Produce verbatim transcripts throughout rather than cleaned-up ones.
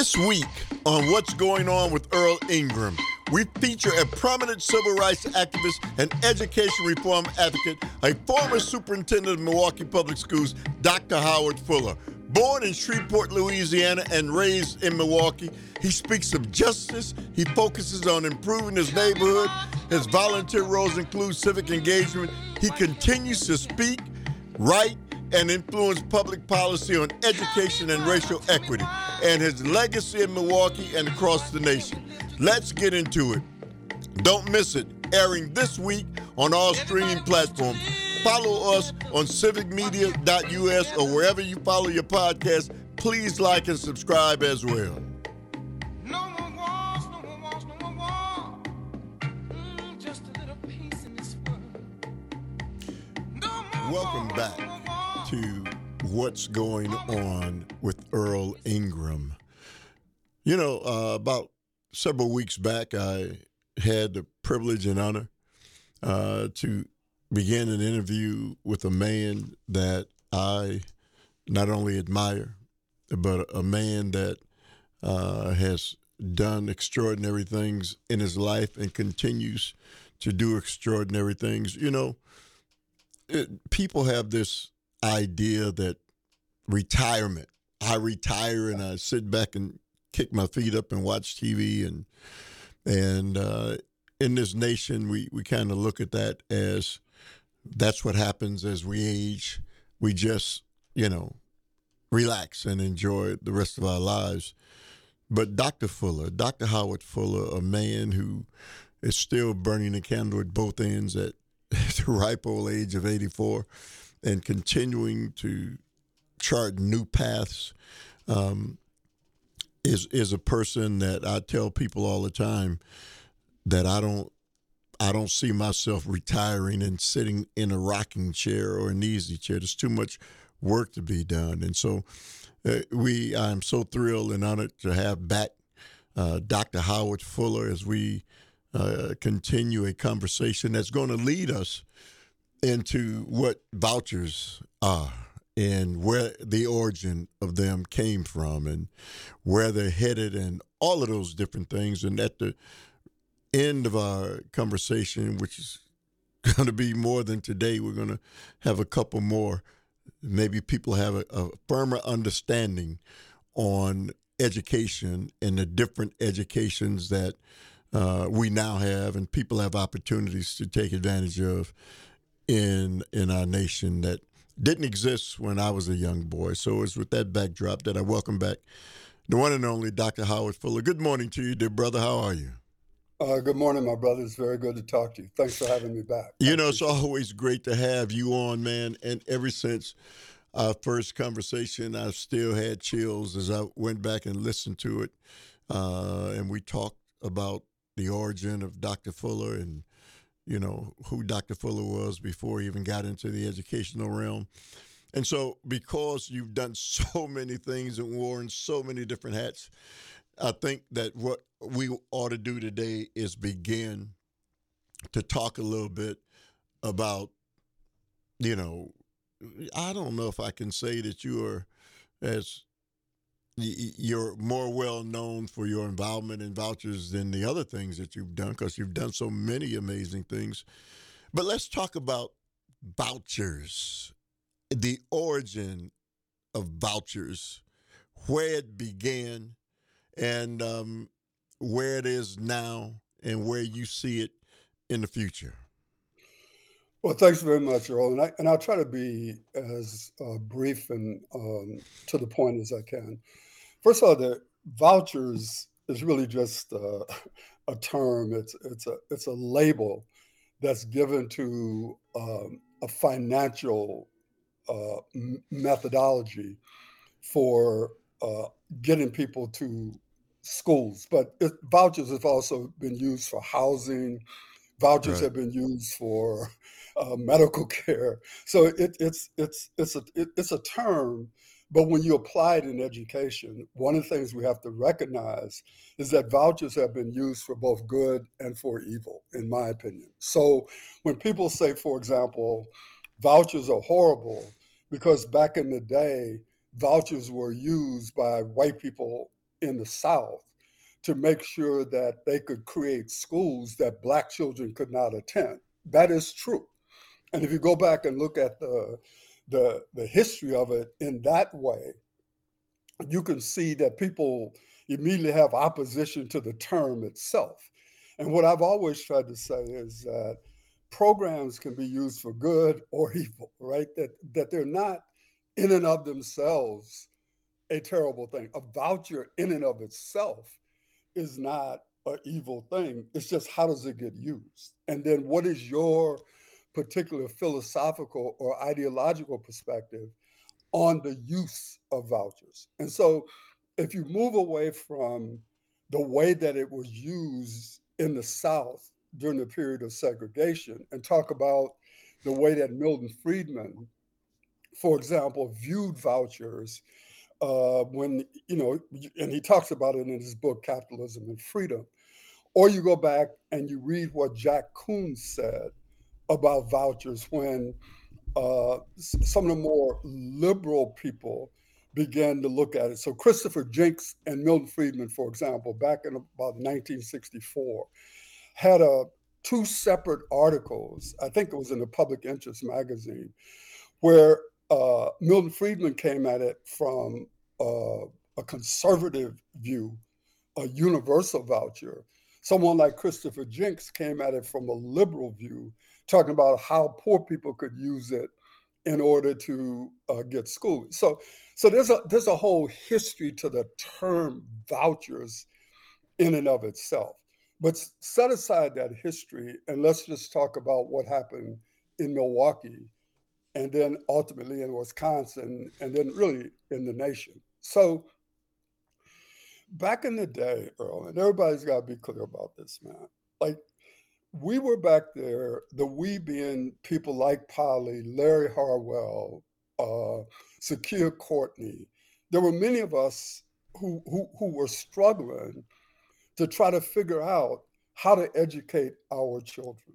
This week on What's Going On with Earl Ingram, we feature a prominent civil rights activist and education reform advocate, a former superintendent of Milwaukee Public Schools, Doctor Howard Fuller. Born in Shreveport, Louisiana, and raised in Milwaukee, he speaks of justice. He focuses on improving his neighborhood. His volunteer roles include civic engagement. He continues to speak, write, and influence public policy on education and racial equity, and his legacy in Milwaukee and across the nation. Let's get into it. Don't miss it. Airing this week on all streaming platforms. Follow us on civic media dot U S or wherever you follow your podcast. Please like and subscribe as well. No more wars, no more wars, no more war. Mm, just a little peace in this world. No more Welcome war, back no more to What's Going On with Earl Ingram. You know, uh, about several weeks back, I had the privilege and honor uh, to begin an interview with a man that I not only admire, but a man that uh, has done extraordinary things in his life and continues to do extraordinary things. You know, it, people have this idea that retirement, I retire and I sit back and kick my feet up and watch T V, and and uh, in this nation, we, we kind of look at that as that's what happens as we age. We just, you know, relax and enjoy the rest of our lives. But Doctor Fuller, Doctor Howard Fuller, a man who is still burning the candle at both ends at the ripe old age of eighty-four and continuing to chart new paths, um, is is a person that I tell people all the time that I don't I don't see myself retiring and sitting in a rocking chair or an easy chair. There's too much work to be done. And so uh, we, I'm so thrilled and honored to have back uh, Doctor Howard Fuller as we uh, continue a conversation that's going to lead us into what vouchers are and where the origin of them came from and where they're headed and all of those different things. And at the end of our conversation, which is going to be more than today, we're going to have a couple more. Maybe people have a, a firmer understanding on education and the different educations that uh, we now have and people have opportunities to take advantage of in in our nation that didn't exist when I was a young boy. So it's with that backdrop that I welcome back the one and only Doctor Howard Fuller. Good morning to you, dear brother. How are you? Uh, good morning, my brother. It's very good to talk to you. Thanks for having me back. You know, it's always great to have you on, man. And ever since our first conversation, I've still had chills as I went back and listened to it. Uh, and we talked about the origin of Doctor Fuller and, you know, who Doctor Fuller was before he even got into the educational realm. And so because you've done so many things and worn so many different hats, I think that what we ought to do today is begin to talk a little bit about, you know, I don't know if I can say that you are as you're more well known for your involvement in vouchers than the other things that you've done, because you've done so many amazing things. But let's talk about vouchers, the origin of vouchers, where it began, and um, where it is now and where you see it in the future. Well, thanks very much, Earl. And, I, and I'll try to be as uh, brief and um, to the point as I can. First of all, the vouchers is really just uh, a term. It's it's a it's a label that's given to um, a financial uh, m- methodology for uh, getting people to schools. But it, vouchers have also been used for housing. Vouchers Right. have been used for uh, medical care. So it, it's it's it's a it, it's a term. But when you apply it in education, one of the things we have to recognize is that vouchers have been used for both good and for evil, in my opinion. So when people say, for example, vouchers are horrible, because back in the day, vouchers were used by white people in the South to make sure that they could create schools that Black children could not attend. That is true. And if you go back and look at the, the, the history of it in that way, you can see that people immediately have opposition to the term itself. And what I've always tried to say is that programs can be used for good or evil, right? That, that they're not in and of themselves a terrible thing. A voucher in and of itself is not an evil thing. It's just how does it get used? And then what is your particular philosophical or ideological perspective on the use of vouchers? And so if you move away from the way that it was used in the South during the period of segregation and talk about the way that Milton Friedman, for example, viewed vouchers uh, when, you know, and he talks about it in his book, Capitalism and Freedom. Or you go back and you read what Jack Koons said about vouchers when uh, some of the more liberal people began to look at it. So Christopher Jenks and Milton Friedman, for example, back in about nineteen sixty-four, had a two separate articles, I think it was in the Public Interest magazine, where uh, Milton Friedman came at it from uh, a conservative view, a universal voucher. Someone like Christopher Jenks came at it from a liberal view, talking about how poor people could use it in order to uh, get schooling. So, so there's a there's a whole history to the term vouchers in and of itself. But set aside that history and let's just talk about what happened in Milwaukee and then ultimately in Wisconsin and then really in the nation. So back in the day, Earl, and everybody's got to be clear about this, man. Like, we were back there, the we being people like Polly, Larry Harwell, uh, Zakiya Courtney. There were many of us who, who, who were struggling to try to figure out how to educate our children.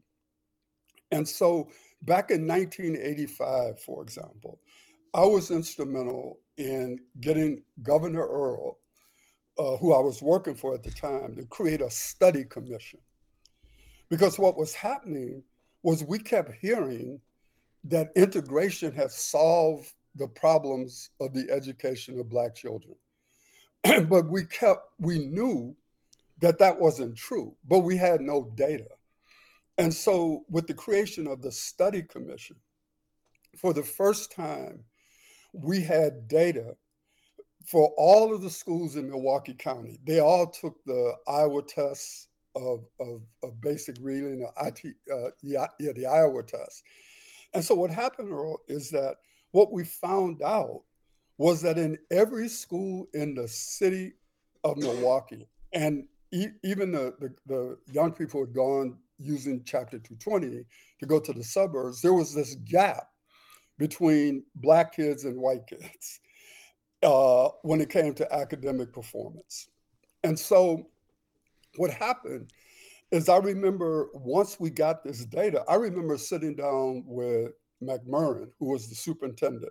And so back in nineteen eighty-five, for example, I was instrumental in getting Governor Earl, uh, who I was working for at the time, to create a study commission. Because what was happening was we kept hearing that integration had solved the problems of the education of Black children. But we kept, we knew that that wasn't true, but we had no data. And so with the creation of the study commission, for the first time, we had data for all of the schools in Milwaukee County. They all took the Iowa tests of, of, of basic reading, the I T, uh, yeah, yeah, the Iowa test. And so what happened, Earl, is that what we found out was that in every school in the city of Milwaukee, and e- even the, the, the young people who had gone using Chapter two twenty to go to the suburbs, there was this gap between Black kids and white kids uh, when it came to academic performance. And so what happened is I remember once we got this data, I remember sitting down with McMurrin, who was the superintendent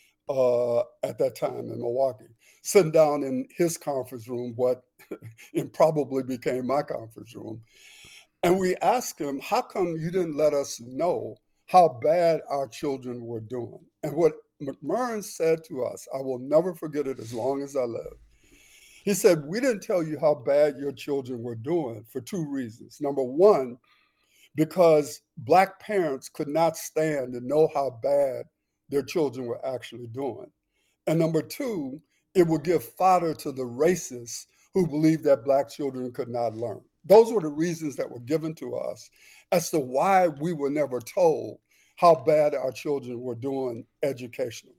uh, at that time in Milwaukee, sitting down in his conference room, what improbably became my conference room. And we asked him, how come you didn't let us know how bad our children were doing? And what McMurrin said to us, I will never forget it as long as I live. He said, we didn't tell you how bad your children were doing for two reasons. Number one, because Black parents could not stand to know how bad their children were actually doing. And number two, it would give fodder to the racists who believed that Black children could not learn. Those were the reasons that were given to us as to why we were never told how bad our children were doing educationally.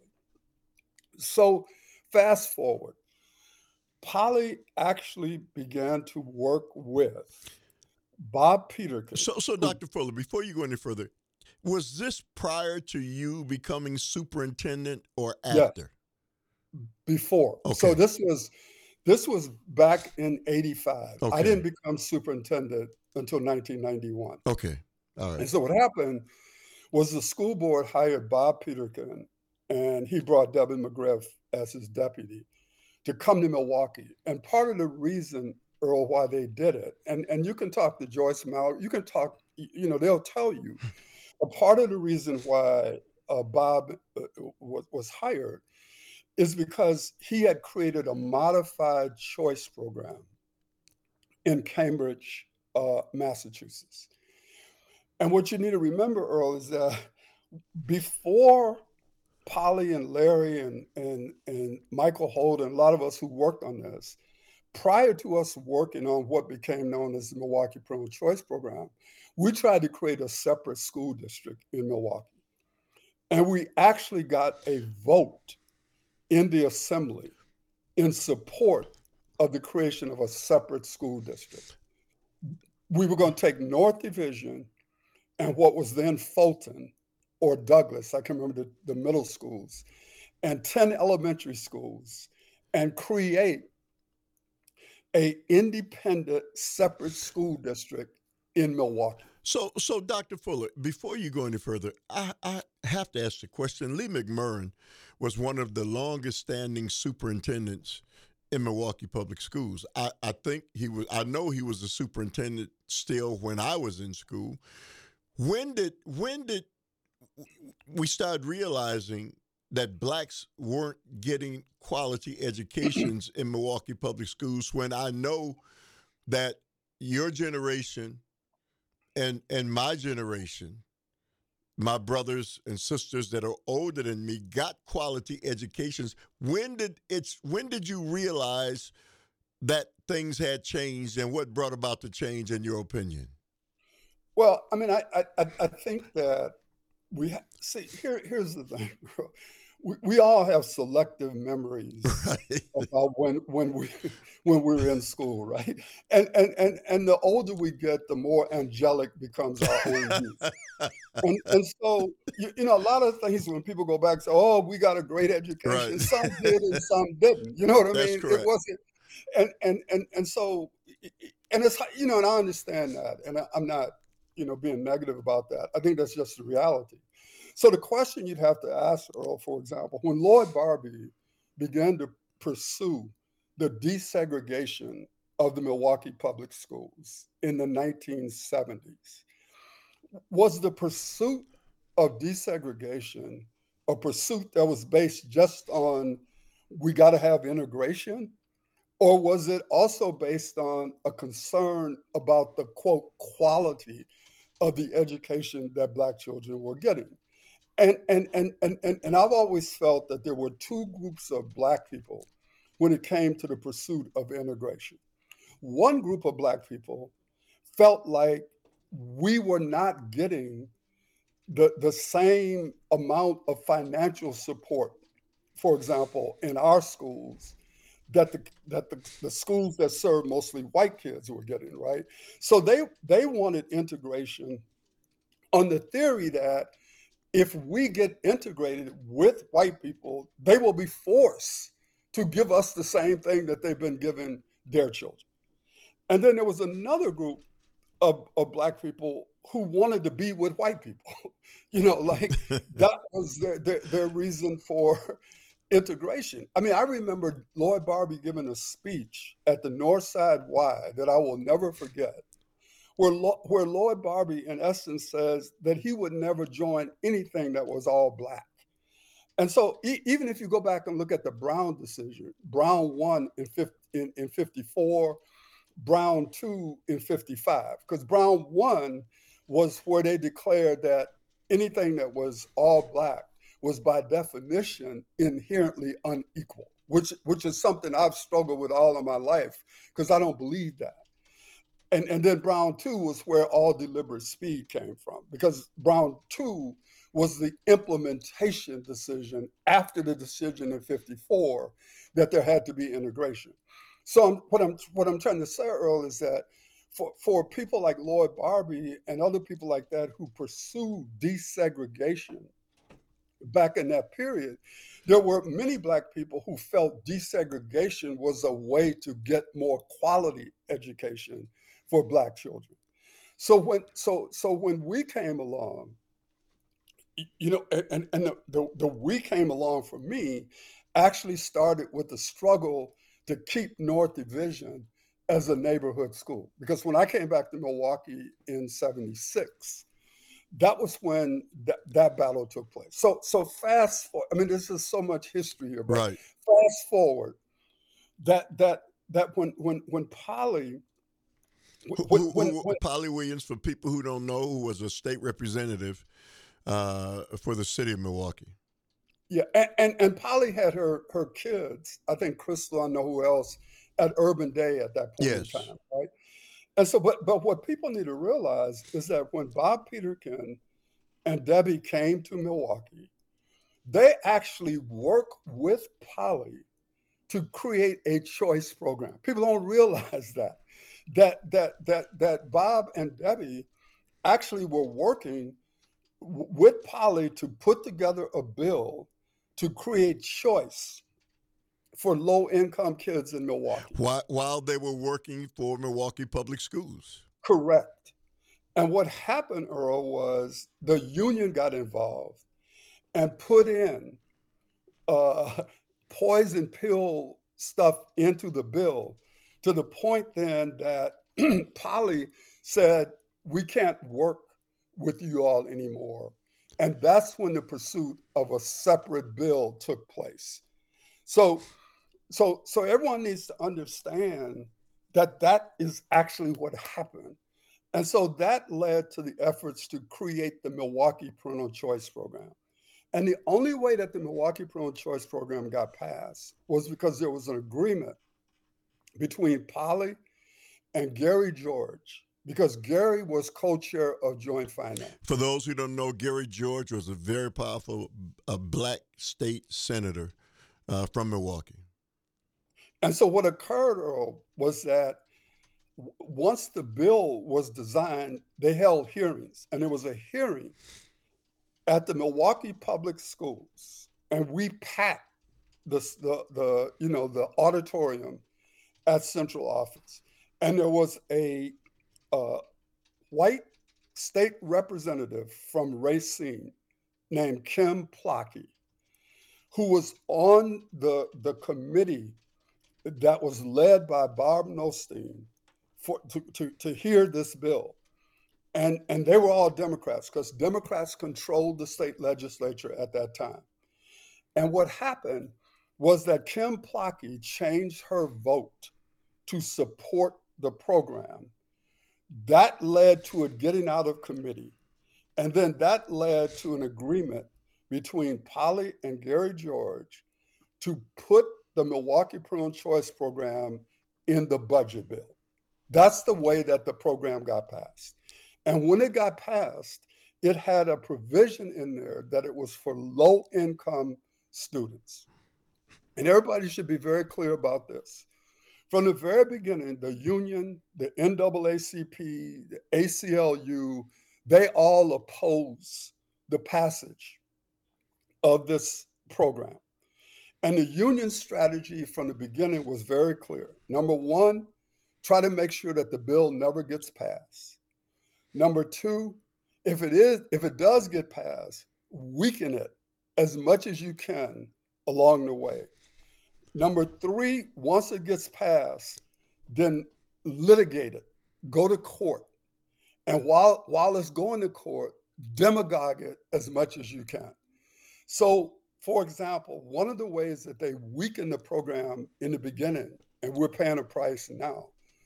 So fast forward, Polly actually began to work with Bob Peterkin. So, so Doctor Fuller, before you go any further, was this prior to you becoming superintendent or after? Yeah, before. Okay. So this was this was back in eighty-five. Okay. I didn't become superintendent until nineteen ninety-one. Okay. All right. And so what happened was the school board hired Bob Peterkin, and he brought Debbie McGriff as his deputy to come to Milwaukee. And part of the reason, Earl, why they did it, and, and you can talk to Joyce Mallory, you can talk, you know, they'll tell you, a part of the reason why uh, Bob uh, was, was hired is because he had created a modified choice program in Cambridge, uh, Massachusetts. And what you need to remember, Earl, is that before Polly and Larry and, and, and Michael Holt and a lot of us who worked on this, prior to us working on what became known as the Milwaukee Parental Choice Program, we tried to create a separate school district in Milwaukee. And we actually got a vote in the assembly in support of the creation of a separate school district. We were going to take North Division and what was then Fulton or Douglas, I can remember the, the middle schools, and ten elementary schools, and create a independent, separate school district in Milwaukee. So, so Doctor Fuller, before you go any further, I, I have to ask the question. Lee McMurrin was one of the longest-standing superintendents in Milwaukee Public Schools. I, I think he was. I know he was a superintendent still when I was in school. When did when did we start realizing that blacks weren't getting quality educations in Milwaukee Public Schools? When I know that your generation and and my generation, my brothers and sisters that are older than me, got quality educations. When did it's when did you realize that things had changed, and what brought about the change in your opinion? Well, I mean, I I, I think that we ha- see here. Here's the thing, bro. We, we all have selective memories Right. about when when we when we were in school, right? And and and and the older we get, the more angelic becomes our own youth. And and so you, you know, a lot of things when people go back and say, "Oh, we got a great Right. education," some did and some didn't. You know what I That's mean? It correct. wasn't, and and and and so, and it's you know, and I understand that, and I, I'm not you know being negative about that. I think that's just the reality. So the question you'd have to ask, Earl, for example, when Lloyd Barbie began to pursue the desegregation of the Milwaukee public schools in the nineteen seventies, was the pursuit of desegregation a pursuit that was based just on we got to have integration? Or was it also based on a concern about the quote quality of the education that Black children were getting? And, and, and, and, and, and I've always felt that there were two groups of Black people when it came to the pursuit of integration. One group of Black people felt like we were not getting the, the same amount of financial support, for example, in our schools, that the that the, the schools that serve mostly white kids were getting, right? So they they wanted integration on the theory that if we get integrated with white people, they will be forced to give us the same thing that they've been giving their children. And then there was another group of, of Black people who wanted to be with white people. You know, like that was their, their, their reason for integration. I mean, I remember Lloyd Barbie giving a speech at the Northside Y that I will never forget, where, where Lloyd Barbie, in essence, says that he would never join anything that was all Black. And so e- even if you go back and look at the Brown decision, Brown won in, fifty, in, in fifty-four, Brown two in fifty-five, because Brown one was where they declared that anything that was all Black was by definition inherently unequal, which which is something I've struggled with all of my life because I don't believe that. And, and then Brown two was where all deliberate speed came from, because Brown two was the implementation decision after the decision in fifty-four that there had to be integration. So I'm, what I'm what I'm trying to say, Earl, is that for, for people like Lloyd Barbie and other people like that who pursue desegregation back in that period, there were many Black people who felt desegregation was a way to get more quality education for Black children. So when so so when we came along, you know, and and the, the, the we came along for me actually started with the struggle to keep North Division as a neighborhood school. Because when I came back to Milwaukee in seventy-six, that was when th- that battle took place. So, so fast forward. I mean, there's just so much history here, but Right. fast forward. That that that when when when Polly Who, when who, when, who when Polly Williams, for people who don't know, who was a state representative uh, for the city of Milwaukee. yeah, and, and and Polly had her her kids. I think Crystal, I know who else, at Urban Day at that point in Yes. time, right? And so, but but what people need to realize is that when Bob Peterkin and Debbie came to Milwaukee, they actually worked with Polly to create a choice program. People don't realize that that that that that Bob and Debbie actually were working w- with Polly to put together a bill to create choice for low income kids in Milwaukee. While, while they were working for Milwaukee Public Schools. Correct. And what happened, Earl, was the union got involved and put in uh, poison pill stuff into the bill to the point then that Polly said, we can't work with you all anymore. And that's when the pursuit of a separate bill took place. So, so, so everyone needs to understand that that is actually what happened. And so that led to the efforts to create the Milwaukee Parental Choice Program. And the only way that the Milwaukee Parental Choice Program got passed was because there was an agreement between Polly and Gary George, because Gary was co-chair of Joint Finance. For those who don't know, Gary George was a very powerful uh, black state senator uh, from Milwaukee. And so what occurred, Earl, was that w- once the bill was designed, they held hearings, and there was a hearing at the Milwaukee Public Schools, and we packed the, the, the you know the auditorium at central office, and there was a uh, white state representative from Racine named Kim Plotke, who was on the the committee that was led by Bob Nostine for to, to, to hear this bill. And, and they were all Democrats because Democrats controlled the state legislature at that time. And what happened was that Kim Plotke changed her vote to support the program. That led to it getting out of committee. And then that led to an agreement between Polly and Gary George to put the Milwaukee Parental Choice Program in the budget bill. That's the way that the program got passed. And when it got passed, it had a provision in there that it was for low income students. And everybody should be very clear about this. From the very beginning, the union, the N double A C P, the A C L U, they all oppose the passage of this program. And the union strategy from the beginning was very clear. Number one, try to make sure that the bill never gets passed. Number two, if it is, if it does get passed, weaken it as much as you can along the way. Number three, once it gets passed, then litigate it, go to court. And while while it's going to court, demagogue it as much as you can. So, for example, one of the ways that they weakened the program in the beginning, and we're paying a price now,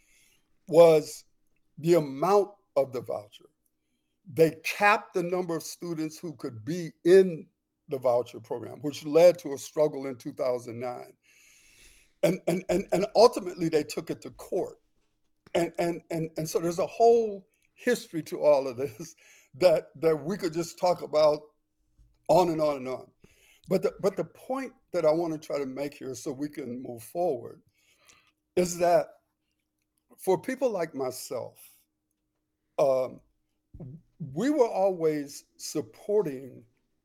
was the amount of the voucher. They capped the number of students who could be in the voucher program, which led to a struggle in two thousand nine. And, and, and, and ultimately, they took it to court. And, and, and, and so there's a whole history to all of this that, that we could just talk about on and on and on. But the, but the point that I want to try to make here so we can move forward is that for people like myself, um, we were always supporting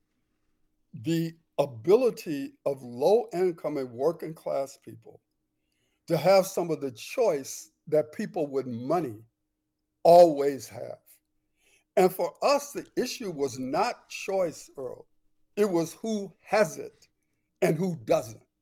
the ability of low income and working class people to have some of the choice that people with money always have. And for us, the issue was not choice, Earl. It was who has it and who doesn't.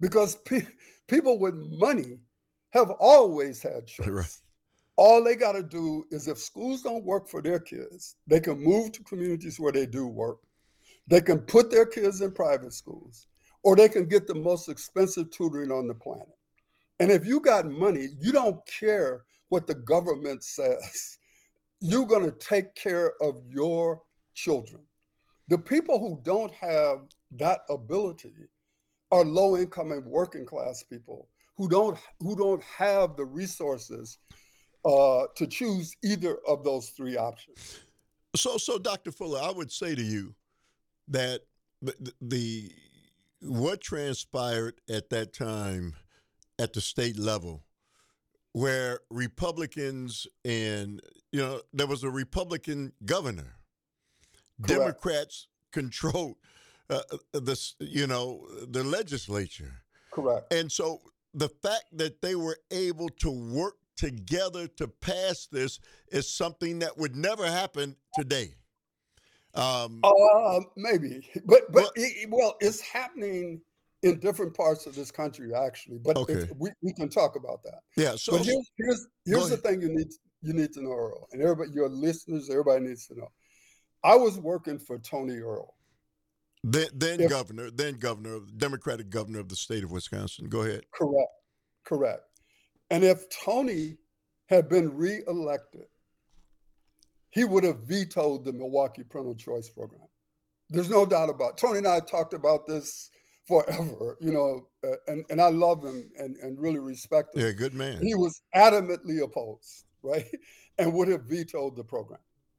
because pe- people with money have always had Right. choice. All they got to do is, if schools don't work for their kids, they can move to communities where they do work. They can put their kids in private schools, or they can get the most expensive tutoring on the planet. And if you got money, you don't care what the government says. You're going to take care of your children. The people who don't have that ability are low income and working class people who don't who don't have the resources uh, to choose either of those three options. So, so Doctor Fuller, I would say to you that the, the what transpired at that time at the state level, where Republicans and, you know, there was a Republican governor, Correct. Democrats controlled uh, the, you know, the legislature. Correct. And so the fact that they were able to work together to pass this is something that would never happen today. Um, Uh, maybe, but but well, it, well, it's happening in different parts of this country, actually. But okay. it's, we we can talk about that. Yeah. So, But here's here's here's the ahead. thing you need you need to know, Earl, and everybody, your listeners, everybody needs to know. I was working for Tony Earl, Then, then if governor, then governor, Democratic governor of the state of Wisconsin. Go ahead. correct, correct. And if Tony had been reelected, he would have vetoed the Milwaukee Parental Choice Program. There's no doubt about it. Tony and I talked about this forever, you know, uh, and, and I love him and, and really respect him. Yeah, good man. He was adamantly opposed, right? And would have vetoed the program.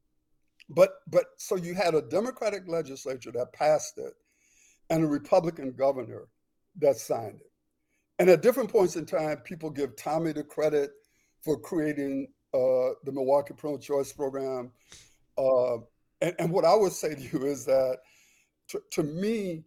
But but so you had a Democratic legislature that passed it and a Republican governor that signed it. And at different points in time, people give Tommy the credit for creating uh, the Milwaukee Parental Choice Program. Uh, and, and what I would say to you is that, to, to me,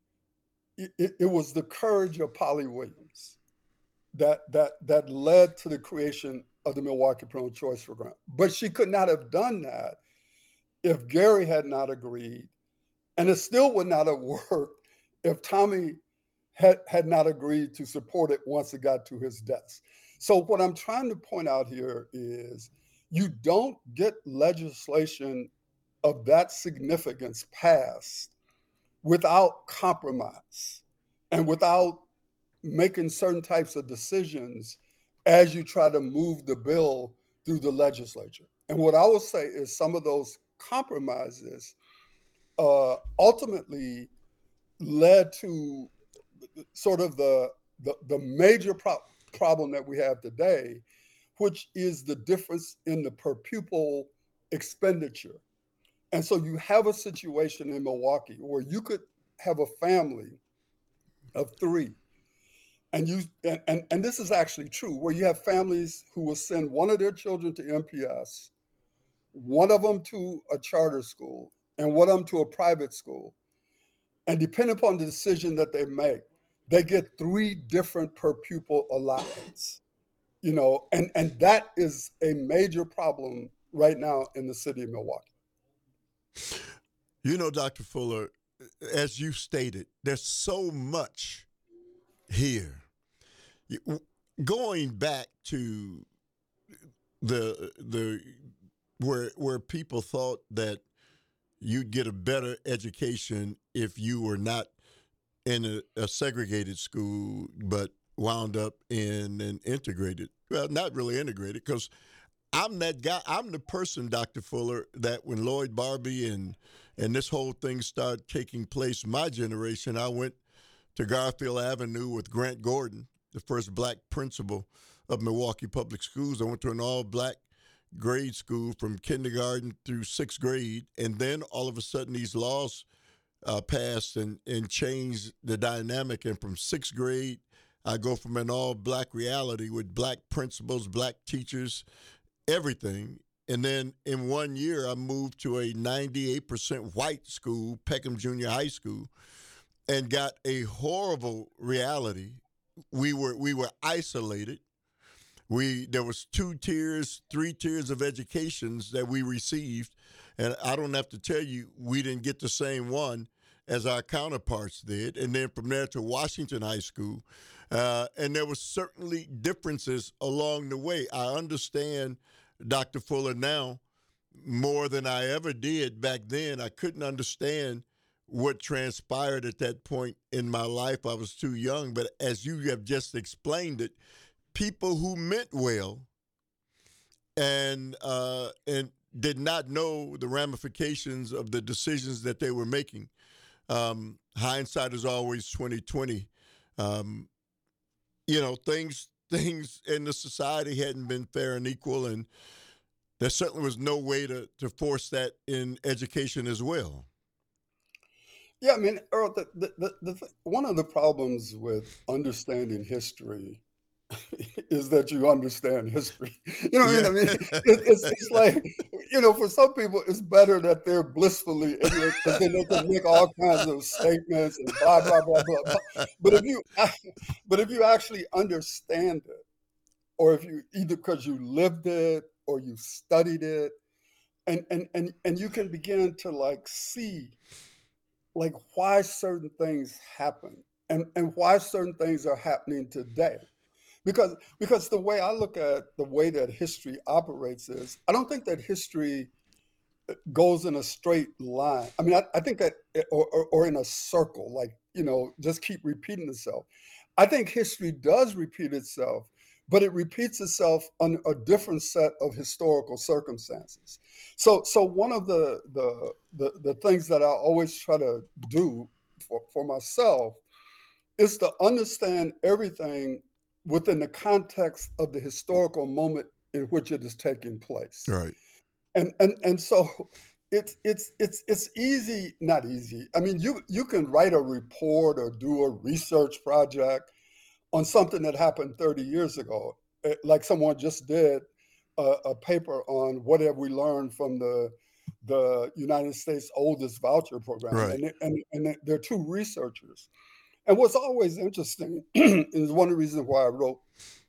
it, it was the courage of Polly Williams that that that led to the creation of the Milwaukee Parental Choice Program. But she could not have done that if Gary had not agreed, and it still would not have worked if Tommy had, had not agreed to support it once it got to his desk. So what I'm trying to point out here is you don't get legislation of that significance passed without compromise and without making certain types of decisions as you try to move the bill through the legislature. And what I will say is some of those compromises uh, ultimately led to sort of the the, the major pro- problem that we have today, which is the difference in the per pupil expenditure. And so you have a situation in Milwaukee where you could have a family of three, and you and, and, and this is actually true, where you have families who will send one of their children to M P S, one of them to a charter school, and one of them to a private school. And depending upon the decision that they make, they get three different per pupil allotments. You know, and, and that is a major problem right now in the city of Milwaukee. You know, Doctor Fuller, as you stated, there's so much here. Going back to the the where where people thought that you'd get a better education if you were not in a, a segregated school, but wound up in an integrated, well, not really integrated, because I'm that guy. I'm the person, Doctor Fuller, that when Lloyd Barbie and and this whole thing started taking place, my generation, I went to Garfield Avenue with Grant Gordon, the first black principal of Milwaukee Public Schools. I went to an all-black grade school from kindergarten through sixth grade, and then all of a sudden these laws uh, passed and, and changed the dynamic. And from sixth grade, I go from an all-black reality with black principals, black teachers, everything. And then in one year, I moved to a ninety-eight percent white school, Peckham Junior High School, and got a horrible reality. We were we were isolated. We there was two tiers, three tiers of educations that we received, and I don't have to tell you we didn't get the same one as our counterparts did, and then from there to Washington High School. Uh, and there were certainly differences along the way. I understand Doctor Fuller now more than I ever did back then. I couldn't understand what transpired at that point in my life. I was too young. But as you have just explained it, people who meant well and uh, and did not know the ramifications of the decisions that they were making. Um, hindsight is always twenty twenty. Um, you know, things things in the society hadn't been fair and equal, and there certainly was no way to, to force that in education as well. Yeah, I mean, Earl, the, the, the, the, one of the problems with understanding history is that you understand history. You know what yeah. I mean? It, it's, it's like, you know, for some people, it's better that they're blissfully ignorant because then they can make all kinds of statements and blah, blah, blah, blah, blah. But if you, but if you actually understand it, or if you, either because you lived it or you studied it, and, and, and, and you can begin to like see like why certain things happen and, and why certain things are happening today. Because because the way I look at the way that history operates is, I don't think that history goes in a straight line. I mean, I, I think that, or, or, or in a circle, like, you know, just keep repeating itself. I think history does repeat itself, but it repeats itself on a different set of historical circumstances. So so one of the the the, the things that I always try to do for, for myself is to understand everything within the context of the historical moment in which it is taking place. Right. And and and so it's it's it's it's easy, not easy. I mean, you you can write a report or do a research project on something that happened thirty years ago, like someone just did a, a paper on what have we learned from the the United States oldest voucher program. Right. And, and, and there are two researchers. And what's always interesting is one of the reasons why I wrote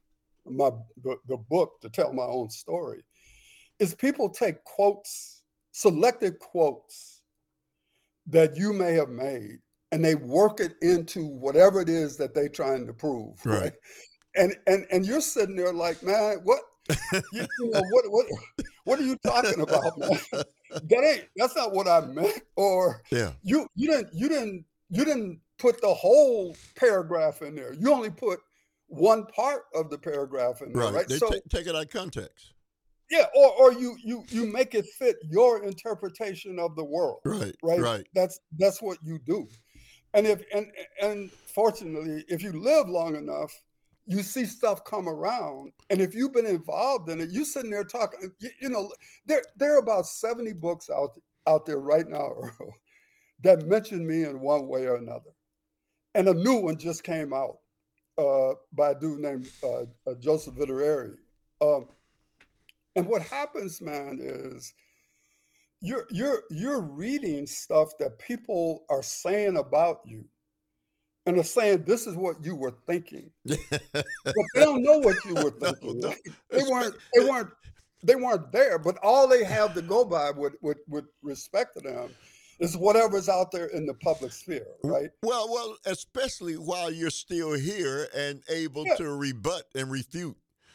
my the, the book to tell my own story is people take quotes, selected quotes that you may have made, and they work it into whatever it is that they're trying to prove. Right. Right. And and and you're sitting there like, man, what you, you know, what what what are you talking about, man? That ain't that's not what I meant. Or yeah. you you didn't you didn't you didn't put the whole paragraph in there. You only put one part of the paragraph in there, Right. right? They So t- take it out of context. yeah, or or you you you make it fit your interpretation of the world. Right. Right. Right. That's that's what you do. And if and and fortunately, if you live long enough, you see stuff come around. And if you've been involved in it, you're sitting there talking, you, you know, there there are about seventy books out out there right now, Earl, that mention me in one way or another. And a new one just came out uh, by a dude named uh, uh, Joseph Vittoreri. Um, and what happens, man, is you're you're you're reading stuff that people are saying about you, and are saying this is what you were thinking, but they don't know what you were thinking. No, no. Right? They weren't they weren't they weren't there. But all they have to go by with with, with respect to them is whatever's out there in the public sphere, right? Well, well, especially while you're still here and able Yeah. to rebut and refute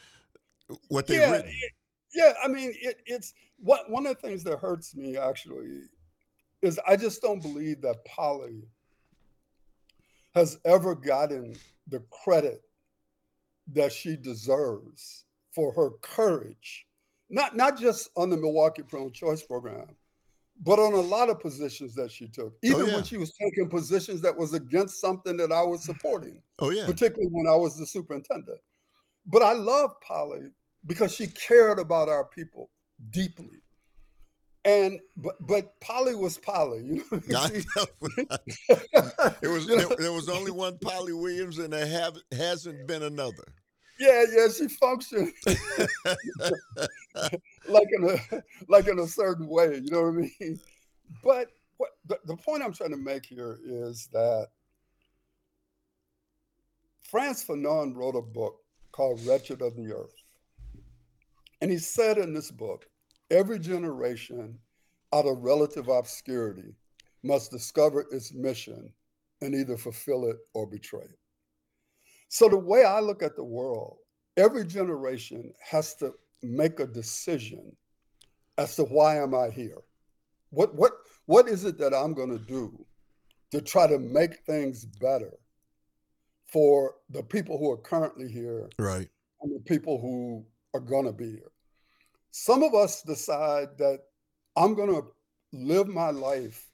what they've Yeah, written. it- yeah. I mean, it, it's what one of the things that hurts me actually is I just don't believe that Polly has ever gotten the credit that she deserves for her courage, not not just on the Milwaukee Pro-Choice program, but on a lot of positions that she took, even yeah. when she was taking positions that was against something that I was supporting, Oh, yeah. particularly when I was the superintendent. But I love Polly because she cared about our people deeply. And but but Polly was Polly, you know. I See? know. It was You know? there, there was only one Polly Williams, and there have hasn't been another. Yeah, yeah, she functioned like in a like in a certain way, you know what I mean? But what the, the point I'm trying to make here is that Frantz Fanon wrote a book called Wretched of the Earth. And he said in this book, every generation out of relative obscurity must discover its mission and either fulfill it or betray it. So the way I look at the world, every generation has to make a decision as to why am I here? What what what is it that I'm going to do to try to make things better for the people who are currently here Right. and the people who are going to be here? Some of us decide that I'm going to live my life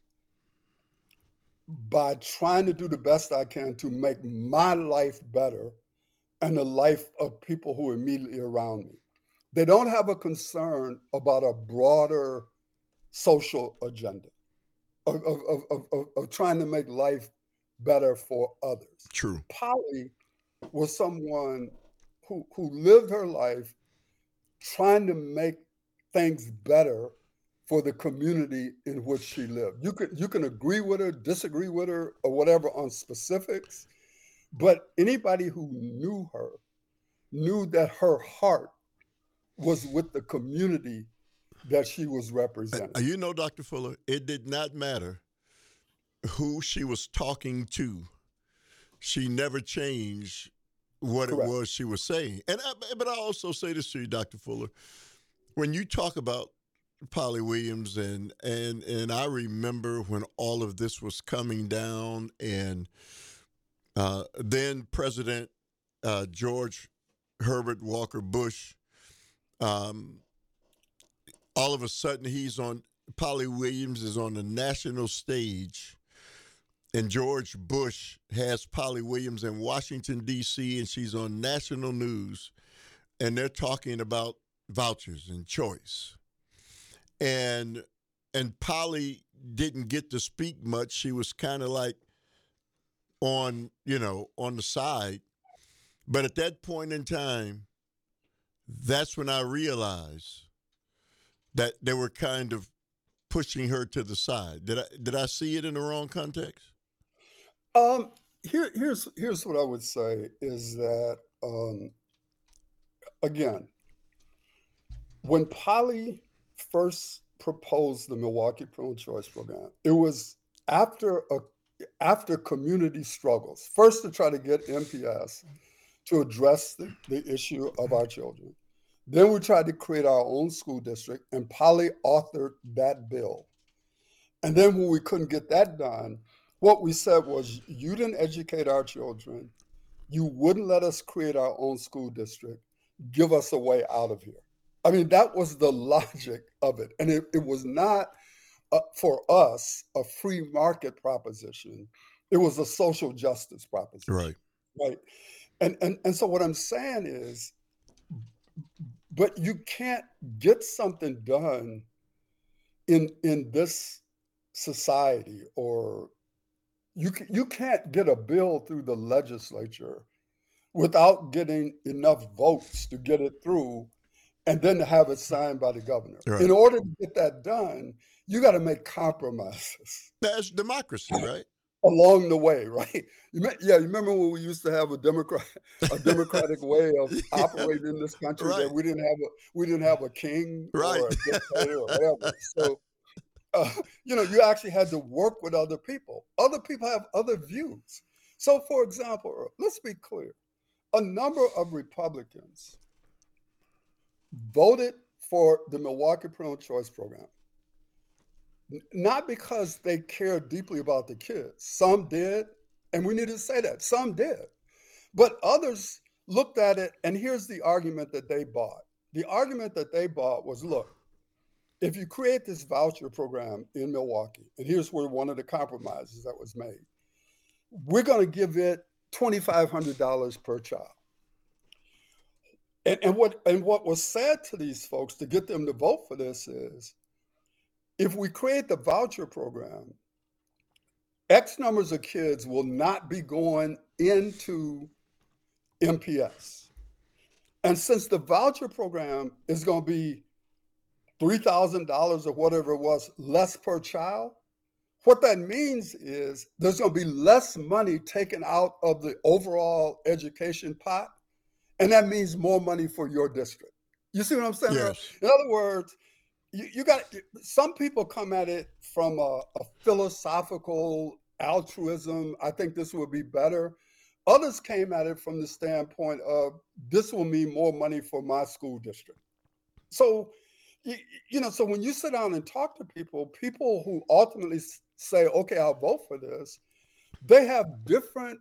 by trying to do the best I can to make my life better and the life of people who are immediately around me. They don't have a concern about a broader social agenda of, of, of, of, of trying to make life better for others. True. Polly was someone who, who lived her life trying to make things better for the community in which she lived. You can, you can agree with her, disagree with her, or whatever on specifics, but anybody who knew her knew that her heart was with the community that she was representing. Uh, You know, Doctor Fuller, it did not matter who she was talking to. She never changed what Correct. it was she was saying. And I, but I also say this to you, Doctor Fuller, when you talk about Polly Williams, and and and I remember when all of this was coming down, and uh, then President uh, George Herbert Walker Bush, um, all of a sudden he's on, Polly Williams is on the national stage, and George Bush has Polly Williams in Washington, D C, and she's on national news, and they're talking about vouchers and choice. And and Polly didn't get to speak much. She was kind of like on, you know, on the side. But at that point in time, that's when I realized that they were kind of pushing her to the side. Did I did I see it in the wrong context? Um, here, here's here's what I would say is that um, again, when Polly first proposed the Milwaukee Pro-Choice Program, it was after a after community struggles. First, to try to get M P S to address the, the issue of our children. Then we tried to create our own school district, and Polly authored that bill. And then when we couldn't get that done, what we said was, you didn't educate our children. You wouldn't let us create our own school district. Give us a way out of here. I mean, that was the logic of it. And it, it was not, uh, for us, a free market proposition. It was a social justice proposition. Right. Right. And, and, and so what I'm saying is, but you can't get something done in, in this society, or you, you can't get a bill through the legislature without getting enough votes to get it through and then to have it signed by the governor. Right. In order to get that done, you got to make compromises. That's democracy, right? Along the way, right? You me- yeah, you remember when we used to have a democrat, a democratic way of Yeah. operating in this country, Right. that we didn't have a we didn't have a king Right. or a dictator or whatever. So, uh, you know, you actually had to work with other people. Other people have other views. So, for example, Earl, let's be clear: a number of Republicans voted for the Milwaukee Pro-Choice Program, n- not because they cared deeply about the kids. Some did, and we need to say that. Some did. But others looked at it, and here's the argument that they bought. The argument that they bought was, look, if you create this voucher program in Milwaukee, and here's where one of the compromises that was made, we're going to give it twenty-five hundred dollars per child. And, and what and what was said to these folks to get them to vote for this is, if we create the voucher program, X numbers of kids will not be going into M P S. And since the voucher program is going to be three thousand dollars or whatever it was less per child, what that means is there's going to be less money taken out of the overall education pot. And that means more money for your district. You see what I'm saying? Yes. In other words, you, you got some people come at it from a, a philosophical altruism. I think this would be better. Others came at it from the standpoint of this will mean more money for my school district. So, you, you know, so when you sit down and talk to people, people who ultimately say, okay, I'll vote for this, they have different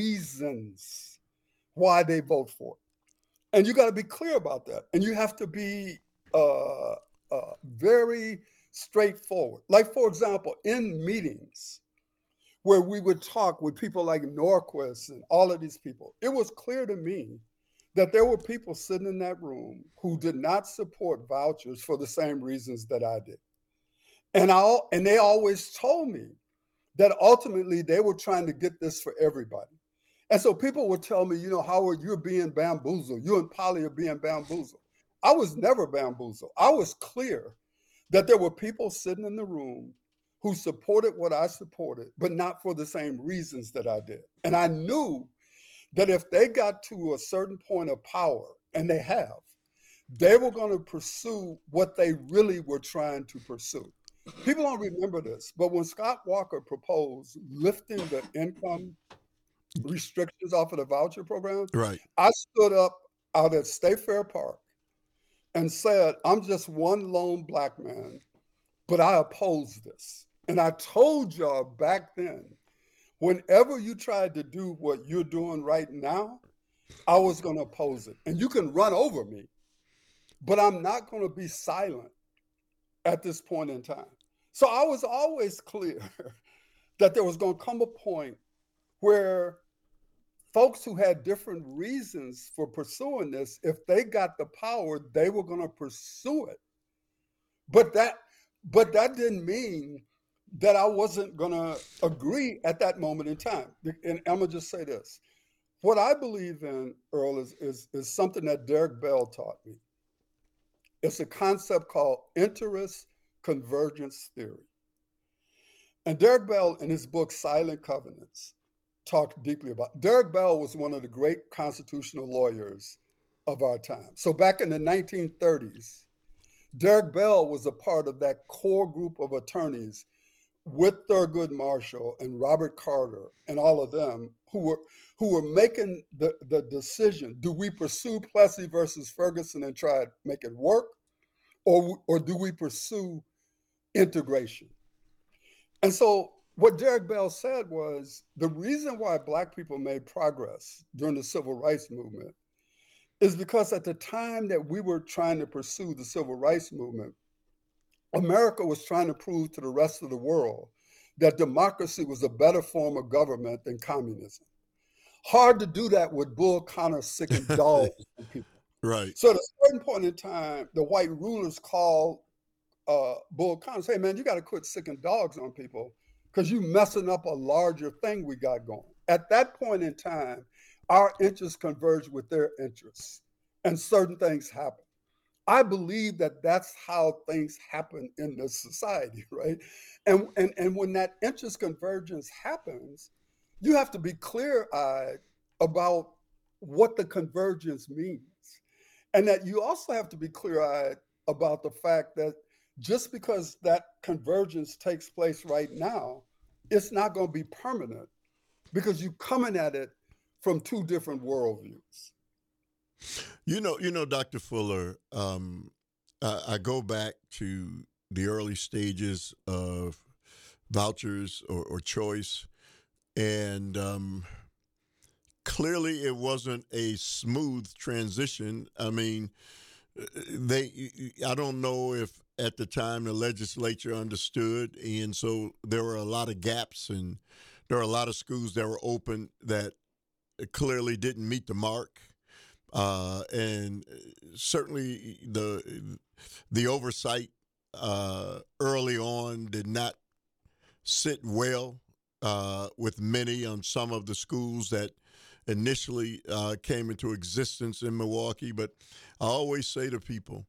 reasons why they vote for it. And you got to be clear about that. And you have to be uh, uh, very straightforward. Like, for example, in meetings where we would talk with people like Norquist and all of these people, it was clear to me that there were people sitting in that room who did not support vouchers for the same reasons that I did. And I and they always told me that ultimately they were trying to get this for everybody. And so people would tell me, you know, Howard, you're being bamboozled. You and Polly are being bamboozled. I was never bamboozled. I was clear that there were people sitting in the room who supported what I supported, but not for the same reasons that I did. And I knew that if they got to a certain point of power, and they have, they were going to pursue what they really were trying to pursue. People don't remember this, but when Scott Walker proposed lifting the income restrictions off of the voucher program, Right. I stood up out at State Fair Park and said, I'm just one lone black man, but I oppose this. And I told y'all back then, whenever you tried to do what you're doing right now, I was going to oppose it. And you can run over me, but I'm not going to be silent at this point in time. So I was always clear that there was going to come a point where folks who had different reasons for pursuing this, if they got the power, they were going to pursue it. But that, but that didn't mean that I wasn't going to agree at that moment in time. And I'm going to just say this. What I believe in, Earl, is, is, is something that Derek Bell taught me. It's a concept called interest convergence theory. And Derek Bell, in his book, Silent Covenants, talked deeply about it. Derek Bell was one of the great constitutional lawyers of our time. So back in the nineteen thirties, Derek Bell was a part of that core group of attorneys with Thurgood Marshall and Robert Carter and all of them who were who were making the, the decision, do we pursue Plessy versus Ferguson and try to make it work, or, or do we pursue integration? And so what Derek Bell said was the reason why Black people made progress during the Civil Rights Movement is because at the time that we were trying to pursue the Civil Rights Movement, America was trying to prove to the rest of the world that democracy was a better form of government than communism. Hard to do that with Bull Connor sicking dogs on people. Right. So at a certain point in time, the white rulers called uh, Bull Connor and say, man, you got to quit sicking dogs on people because you messing up a larger thing we got going. At that point in time, our interests converged with their interests and certain things happened. I believe that that's how things happen in this society, right? And, and, and when that interest convergence happens, you have to be clear-eyed about what the convergence means. And that you also have to be clear-eyed about the fact that just because that convergence takes place right now, it's not going to be permanent because you're coming at it from two different worldviews. You know, you know, Doctor Fuller, um, I, I go back to the early stages of vouchers or, or choice, and um, clearly it wasn't a smooth transition. I mean, they, I don't know if at the time the legislature understood, and so there were a lot of gaps, and there were a lot of schools that were open that clearly didn't meet the mark. Uh, and certainly the the oversight uh, early on did not sit well uh, with many on some of the schools that initially uh, came into existence in Milwaukee. But I always say to people,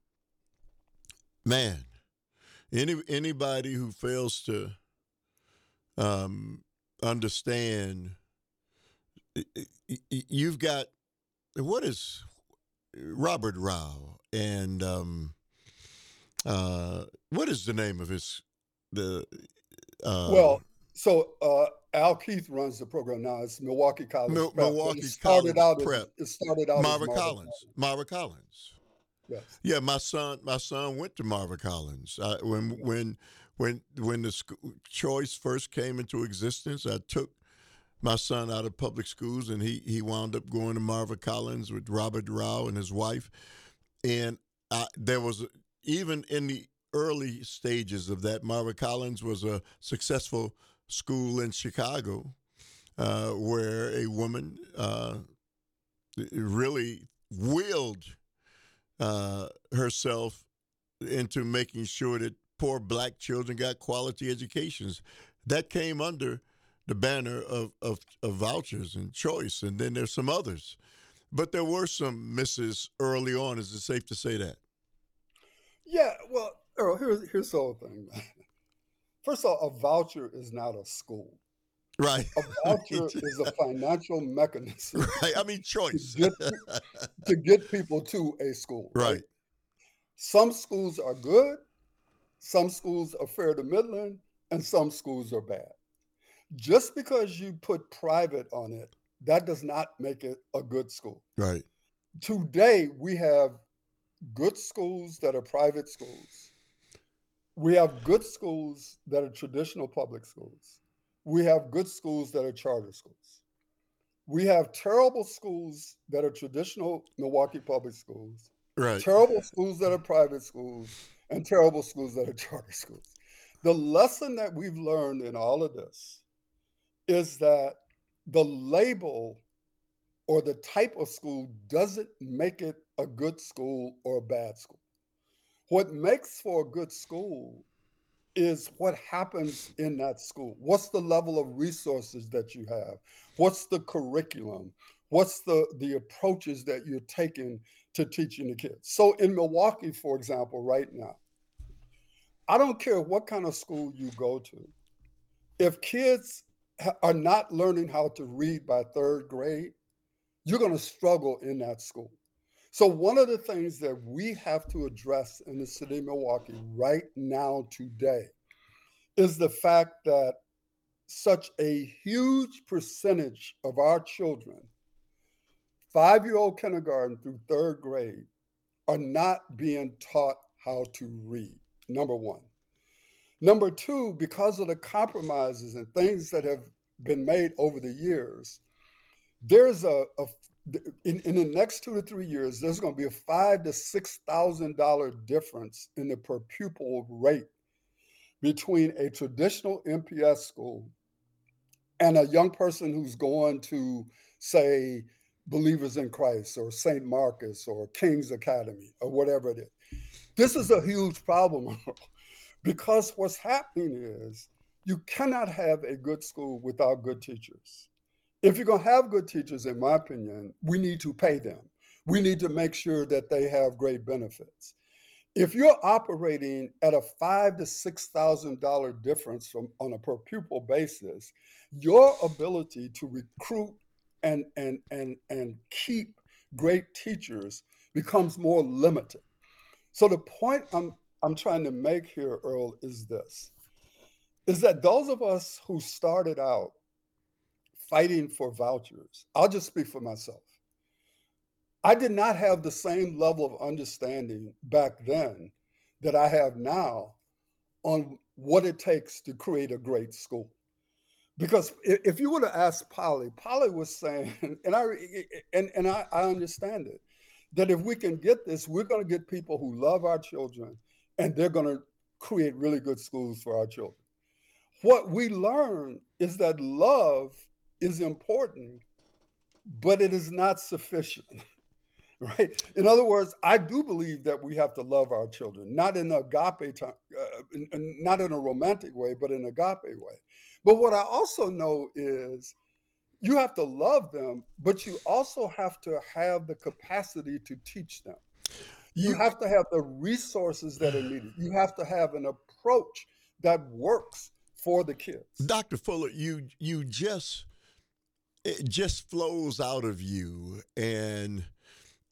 man, any anybody who fails to um, understand, you've got, what is Robert Rao and um, Uh, what is the name of his the? Uh, Well, so uh, Al Keith runs the program now. It's Milwaukee College Mil- Prep, but it Milwaukee started College out as Prep. it started out as Marva Marva Collins. Collins. Marva Collins. Yes. Yeah, my son, my son went to Marva Collins. Uh, when Yeah. when when when the school choice first came into existence, I took my son out of public schools, and he he wound up going to Marva Collins with Robert Rao and his wife. And I, there was even in the early stages of that, Marva Collins was a successful school in Chicago, uh, where a woman uh, really willed uh, herself into making sure that poor black children got quality educations. That came under the banner of, of, of vouchers and choice, and then there's some others. But there were some misses early on. Is it safe to say that? Yeah. Well, Earl, here's here's the whole thing. First of all, a voucher is not a school. Right. A voucher is a financial mechanism Right. I mean, to choice. get to get people to a school. Right. Right. Some schools are good, some schools are fair to middling, and some schools are bad. Just because you put private on it, that does not make it a good school. Right. Today, we have good schools that are private schools. We have good schools that are traditional public schools. We have good schools that are charter schools. We have terrible schools that are traditional Milwaukee public schools, Right. terrible schools that are private schools, and terrible schools that are charter schools. The lesson that we've learned in all of this is that the label or the type of school doesn't make it a good school or a bad school. What makes for a good school is what happens in that school. What's the level of resources that you have? What's the curriculum? What's the, the approaches that you're taking to teaching the kids? So in Milwaukee, for example, right now, I don't care what kind of school you go to. If kids ha- are not learning how to read by third grade, you're going to struggle in that school. So one of the things that we have to address in the city of Milwaukee right now today is the fact that such a huge percentage of our children, five-year-old kindergarten through third grade, are not being taught how to read, number one. Number two, because of the compromises and things that have been made over the years, there's a, a in, in the next two to three years, there's going to be a five to six thousand dollar difference in the per pupil rate between a traditional M P S school and a young person who's going to, say, Believers in Christ or Saint Marcus or King's Academy or whatever it is. This is a huge problem because what's happening is you cannot have a good school without good teachers. If you're going to have good teachers, in my opinion, we need to pay them. We need to make sure that they have great benefits. If you're operating at a five to six thousand dollar difference from on a per pupil basis, your ability to recruit and and and and keep great teachers becomes more limited. So the point I'm I'm trying to make here, Earl, is this: is that those of us who started out fighting for vouchers, I'll just speak for myself. I did not have the same level of understanding back then that I have now on what it takes to create a great school. Because if you would have asked Polly, Polly was saying, and I and, and I, I understand it, that if we can get this, we're going to get people who love our children, and they're going to create really good schools for our children. What we learn is that love is important, but it is not sufficient. Right. In other words, I do believe that we have to love our children, not in agape time, uh, in, in, not in a romantic way, but in agape way. But what I also know is you have to love them, but you also have to have the capacity to teach them. You, you have to have the resources that are needed. You have to have an approach that works for the kids. Doctor Fuller, you you just it just flows out of you, and at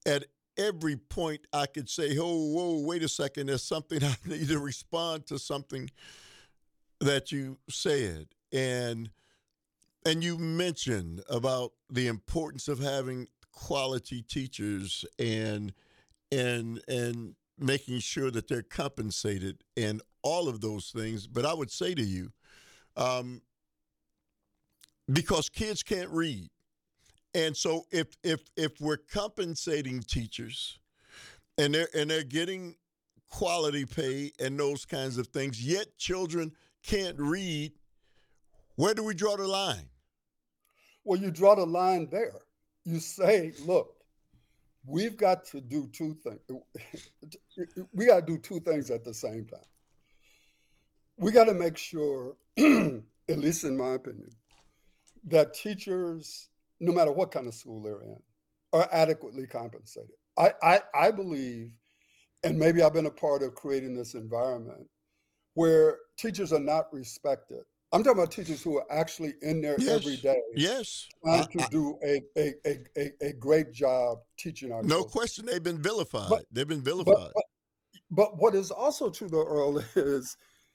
every point I could say, oh, whoa, wait a second, there's something I need to respond to something that you said. And and you mentioned about the importance of having quality teachers and and and making sure that they're compensated and all of those things. But I would say to you, um, because kids can't read. And so if if if we're compensating teachers and they're and they're getting quality pay and those kinds of things, yet children can't read, where do we draw the line? Well, you draw the line there. You say, look, we've got to do two things. We got to do two things at the same time. We got to make sure, at least in my opinion, that teachers, no matter what kind of school they're in, are adequately compensated. I, I, I believe, and maybe I've been a part of creating this environment where teachers are not respected. I'm talking about teachers who are actually in there Yes. every day, Yes. trying I- to I- do a, a, a, a, a great job teaching our no children. question, they've been vilified. But- they've been But, vilified. but, but what is also true, though, Earl, is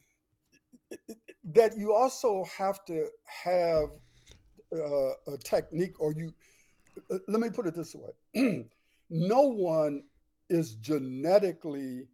that you also have to have uh, a technique, or you, uh, let me put it this way. No one is genetically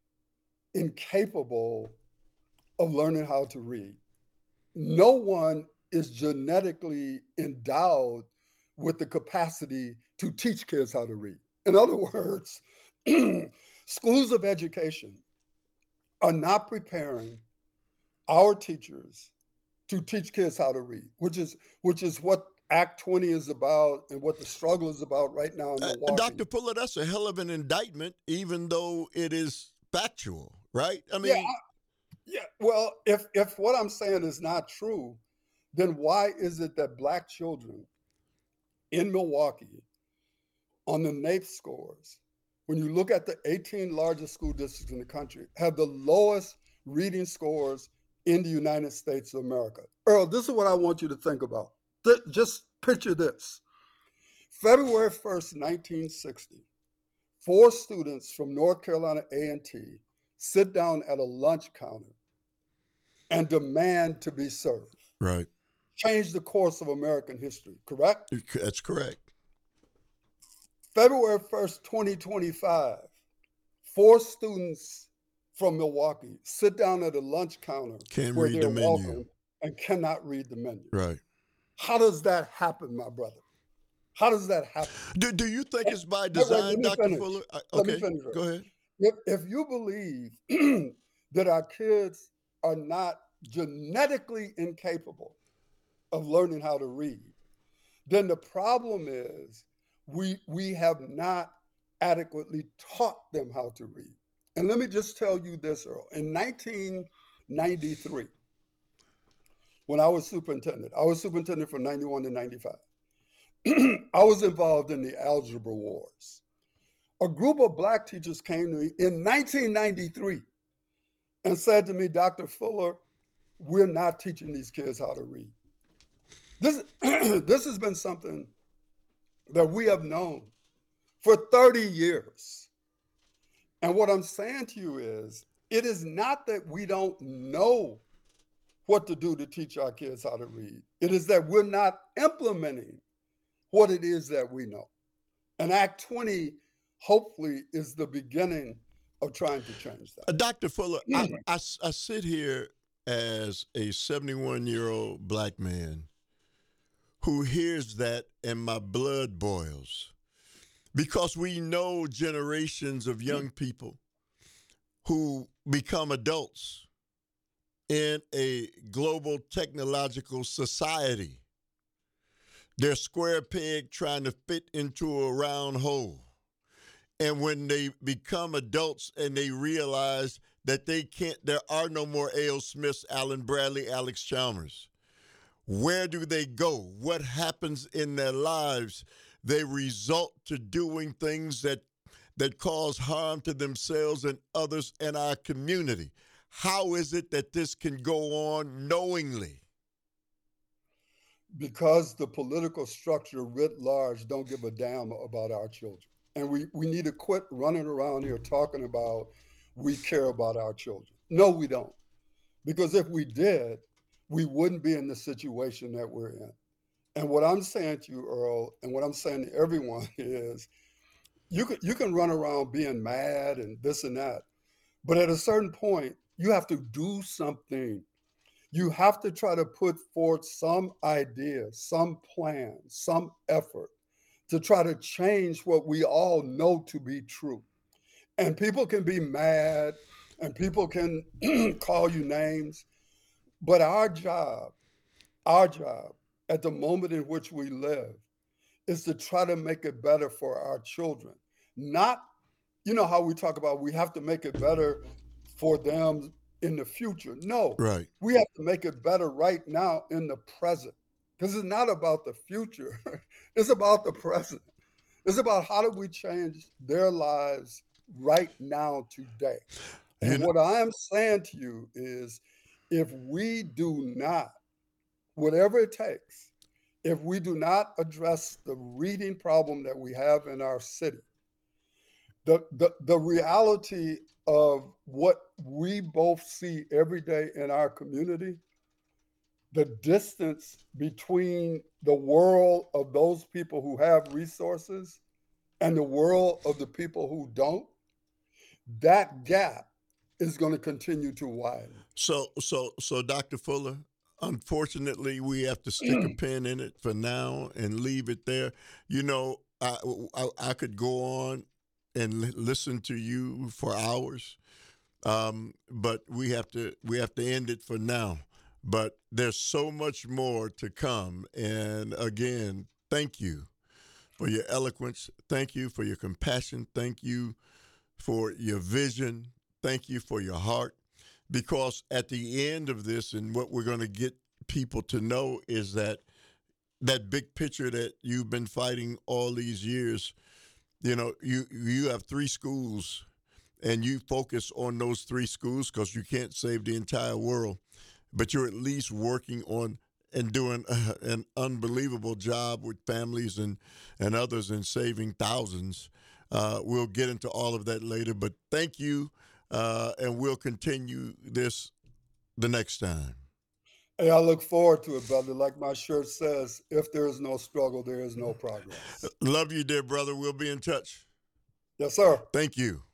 incapable of learning how to read. No one is genetically endowed with the capacity to teach kids how to read. In other words, schools of education are not preparing our teachers to teach kids how to read, which is which is what Act twenty is about and what the struggle is about right now in Uh, Milwaukee. Doctor Fuller, that's a hell of an indictment, even though it is factual, right? I Yeah, mean, I- yeah. Well, if if what I'm saying is not true, then why is it that Black children in Milwaukee on the NAEP scores, when you look at the eighteen largest school districts in the country, have the lowest reading scores in the United States of America? Earl, this is what I want you to think about. Th- Just picture this. February first, nineteen sixty, four students from North Carolina A and T sit down at a lunch counter and demand to be served. right. Change the course of American history, correct? That's correct. February first, twenty twenty-five, four students from Milwaukee sit down at a lunch counter Can't where read they're the menu. welcome and cannot read the menu. Right. How does that happen, my brother? How does that happen? Do, do you think it's by Wait, wait, let design, me Doctor finish. Fuller? Uh, Let me Okay, finish. go ahead. If, if you believe that our kids are not genetically incapable of learning how to read, then the problem is we we have not adequately taught them how to read. And let me just tell you this, Earl. In nineteen ninety-three, when I was superintendent, I was superintendent from ninety-one to ninety-five. I was involved in the algebra wars. A group of Black teachers came to me in nineteen ninety-three and said to me, Doctor Fuller, we're not teaching these kids how to read. This, this has been something that we have known for thirty years. And what I'm saying to you is, it is not that we don't know what to do to teach our kids how to read. It is that we're not implementing what it is that we know. And Act twenty, hopefully, is the beginning of trying to change that. Uh, Doctor Fuller, I, I, I sit here as a seventy-one-year-old Black man who hears that and my blood boils, because we know generations of young people who become adults in a global technological society. They're square peg trying to fit into a round hole. And when they become adults and they realize that they can't, there are no more A L. Smiths, Alan Bradley, Alex Chalmers. Where do they go? What happens in their lives? They result to doing things that that cause harm to themselves and others in our community. How is it that this can go on knowingly? Because the political structure writ large don't give a damn about our children. And we, we need to quit running around here talking about we care about our children. No, we don't. Because if we did, we wouldn't be in the situation that we're in. And what I'm saying to you, Earl, and what I'm saying to everyone is you can you can run around being mad and this and that, but at a certain point, you have to do something. You have to try to put forth some idea, some plan, some effort to try to change what we all know to be true. And people can be mad and people can call you names, but our job, our job at the moment in which we live is to try to make it better for our children. Not, you know, how we talk about we have to make it better for them in the future. No, Right. we have to make it better right now in the present because it's not about the future, it's about the present. It's about how do we change their lives right now, today. You And know, what I am saying to you is if we do not, whatever it takes, if we do not address the reading problem that we have in our city, the, the, the reality of what we both see every day in our community, the distance between the world of those people who have resources and the world of the people who don't, that gap is going to continue to widen. so so so Doctor Fuller, unfortunately, we have to stick a pin in it for now and leave it there. You know, I I, I could go on and li- listen to you for hours, um, but we have to we have to end it for now. But there's so much more to come, and again, thank you for your eloquence. Thank you for your compassion. Thank you for your vision. Thank you for your heart. Because at the end of this, and what we're going to get people to know is that that big picture that you've been fighting all these years, you know, you you have three schools and you focus on those three schools because you can't save the entire world, but you're at least working on and doing uh, an unbelievable job with families and, and others and saving thousands. Uh, we'll get into all of that later, but thank you, uh, and we'll continue this the next time. Hey, I look forward to it, brother. Like my shirt says, if there is no struggle, there is no progress. Love you, dear brother. We'll be in touch. Yes, sir. Thank you.